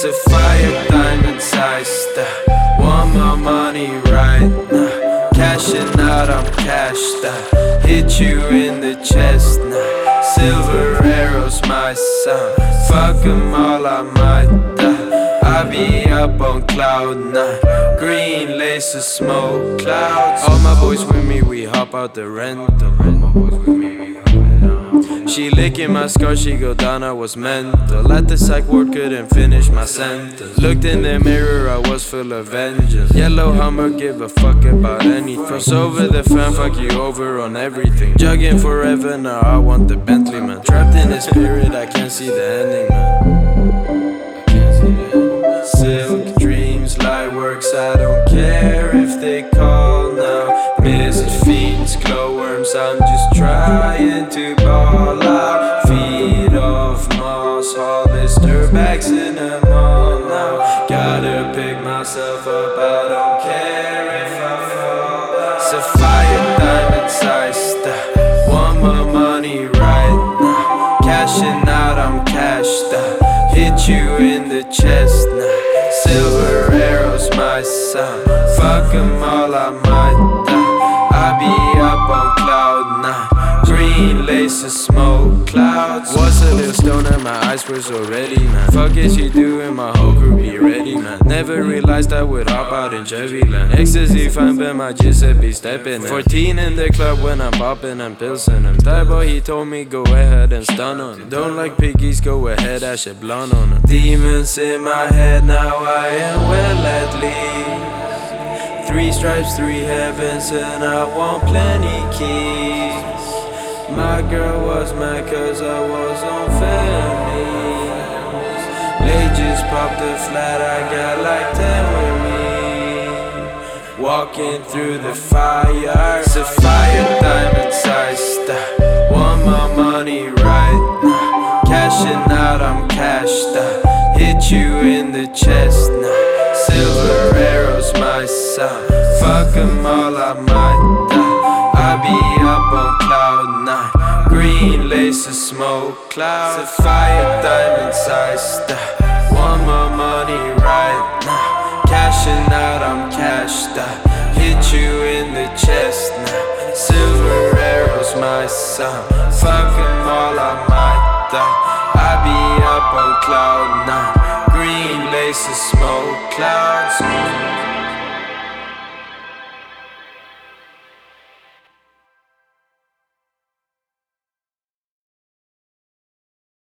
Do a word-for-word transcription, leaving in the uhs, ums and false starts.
Sapphire diamonds iced out. Want my money right now. Cashing out, I'm cashed out. Hit you in the chest now. Silver arrows, my son. Fuck 'em all, I might die. I be up on cloud nine. Green lace of smoke clouds. All my boys with me, we hop out the rental. She licking my scar, she go down, I was mental. At the psych ward, couldn't finish my sentence. Looked in the mirror, I was full of vengeance. Yellow Hummer, give a fuck about anything. Cross over the fan, fuck you over on everything. Jugging forever, now I want the Bentley, man. Trapped in the spirit, I can't see the ending, man. Silk dreams, light works, I don't care if they call now. Mist fiends, glowworms, I'm just trying to ball out. Feet off moss, Hollister bags in the mall now. Gotta pick myself up, I don't care if I fall out. Sapphire diamonds iced out. Want my money right now. Cashing out, I'm cashed out. Hit you in the chest now. Silver arrows, my son. Fuck 'em all, I might die. I be up on cloud nine. Green lace of smoke clouds. Was a little stoner, my eyes was already, man. Fuck is you doing, my whole crew be ready, man. Never realized I would hop out in Chevy land. Ecstasy fine, but my Giuseppe stepping. Fourteen in the club when I'm popping and pilsing him. That boy, he told me go ahead and stun on him. Don't like piggies, go ahead, I should blonde on him. Demons in my head, now I am well at least. Three stripes, three heavens, and I want plenty keys. My girl was mad cause I was on family. They just popped a flat, I got like ten with me. Walking through the fire. Sapphire diamonds iced out. Want my money right now. Cashing out, I'm cashed out. Hit you in the chest now. Silver arrows, my son. Fuck 'em all, I might die. I be up on cloud nine. Green lace of smoke clouds. Sapphire diamonds iced out. Want my money right now. Cashing out, I'm cashed out. Hit you in the chest now. Silver arrows, my son. Fuck 'em all, I might die. I be up on cloud nine. Green lace of smoke clouds.